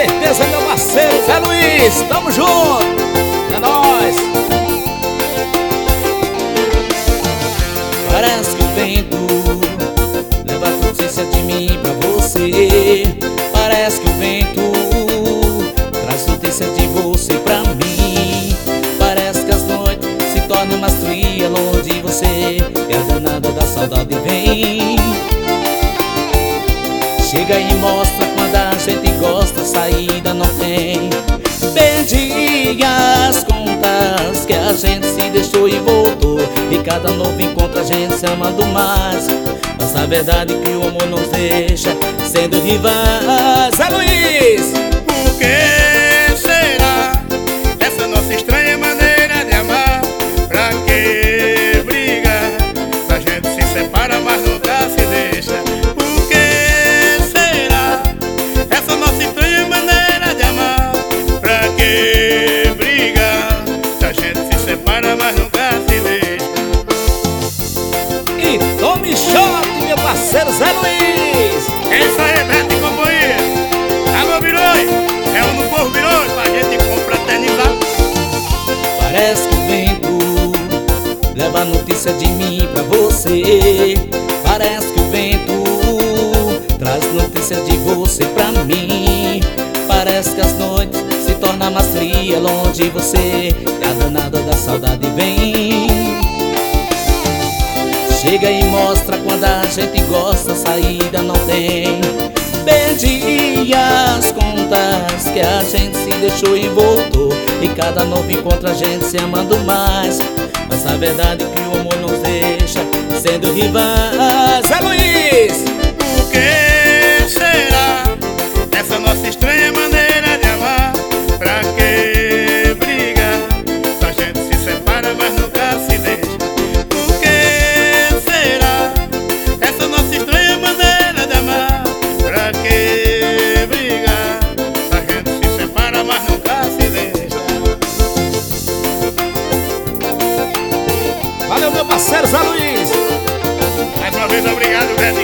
certeza, meu parceiro Zé Luiz, tamo junto, é nóis. Parece que o vento leva notícia de mim pra você. Parece que o vento traz notícia de você pra mim. Parece que as noites se tornam mais frias longe de você, e a danada da saudade vem. Chega e mostra quando a gente gosta, saída não tem. Perdi as contas que a gente se deixou e voltou, e cada novo encontro a gente se amando mais. Mas a verdade é que o amor nos deixa sendo rivais. Zé Luiz! Por que será essa nossa estranha maneira de amar? Pra que brigar? A gente se separa mas nunca se deixa. Por que será essa nossa estranha maneira de amar? Pra que brigar? A gente se separa mas nunca se deixa. E tome shot, meu parceiro Zé Luiz! Essa é Beto e companhia. Alô, Biroi, é um do povo Biroi pra gente confraternizar. Parece que o vento leva notícia de mim pra você. Parece que o vento traz notícia de você pra mim. Parece que as noites se tornam mais frias longe de você, e a danada da saudade vem. Chega e mostra quando a gente gosta, saída não tem. Perdi as contas que a gente se deixou e voltou, e cada novo encontro a gente se amando mais. Mas a verdade é que o amor nos deixa sendo rivais. Zé Luiz! Por que será essa nossa estranha maneira de amar? Pra que brigar? A gente se separa mas nunca se deixa. Por que será essa nossa estranha maneira de amar? Pra que brigar? A gente se separa mas nunca se deixa. Valeu, meu parceiro Zé Luiz! Mais uma vez, obrigado, Beto.